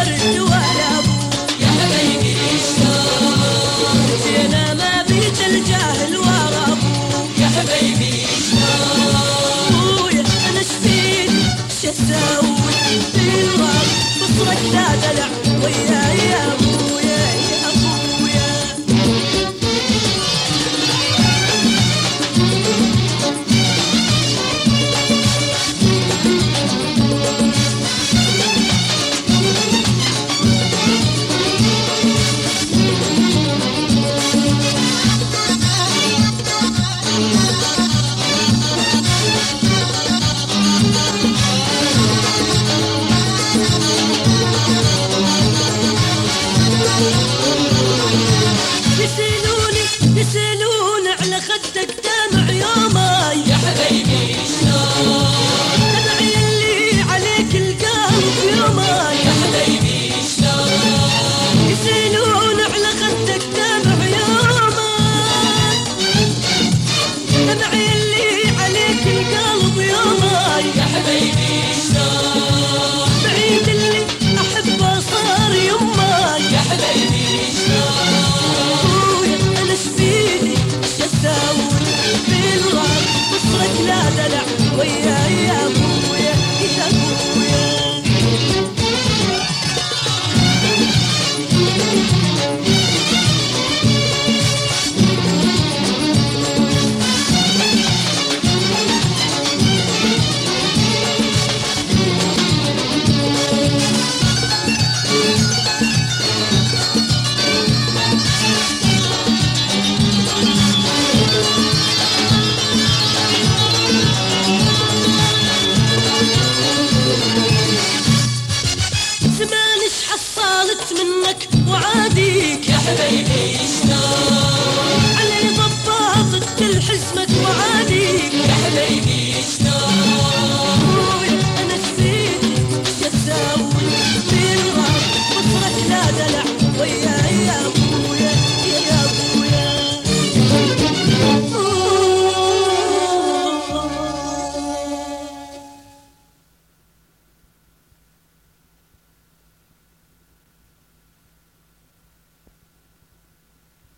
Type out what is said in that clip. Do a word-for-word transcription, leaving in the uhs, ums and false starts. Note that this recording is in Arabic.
ورد ولا ابوك يا حبيبي شلون جينا ما بيت الجاهل ورا ابوك يا حبيبي شلون ابويا انا شفيني شسوي بالغرب بصرك لا دلع وياي يا ابويا يا ابويا يسألوني يسألوني على خدك دمع يوماي يا حبيبي شلون دمعي اللي عليك القلب يوماي يا حبيبي شلون يسألوني على خدك دمع يوماي دمعي اللي عليك القلب يوماي يا حبيبي شلون بعيد اللي أحبه صار يماي يا حبيبي شلون ابويا انا شفيني شساوي بالغرب بصرك لا دلع وياي يا ابويا يا ابويا زمانش حصلت منك وعاديك يا حبيبي شلون علي ضباطك كل حزمك وعاديك يا حبيبي